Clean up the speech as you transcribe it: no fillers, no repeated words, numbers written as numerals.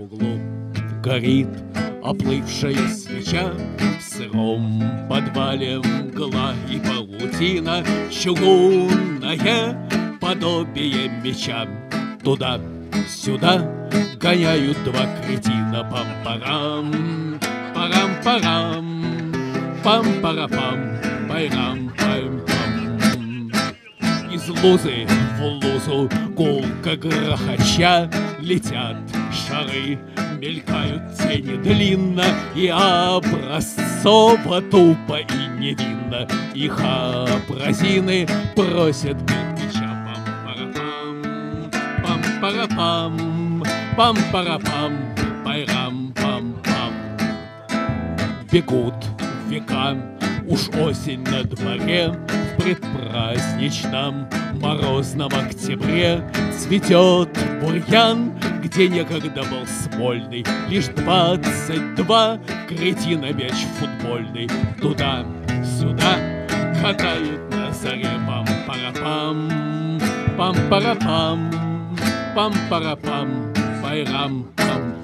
углу горит оплывшая свеча, в сыром подвале мгла и паутина, чугунное подобие меча. Туда-сюда гоняют два кретина. Пам-парам, парам-парам, пам-парапам, пайрам-пам-пам. Из лузы в лузу гулко грохоча летят шары, мелькают тени длинно и образцово, тупо и невинно. Их образины просят кирпича. Пам-парапам, пам-парапам, пайрам-пам-пам. Бегут века, уж осень на дворе, в предпраздничном морозном октябре цветет бурьян, где некогда был смольный. Лишь 22 кретина мяч футбольный. Туда-сюда катают на заре. Пам-парапам, пам-парапам, пам-парапам, пайрам-пам.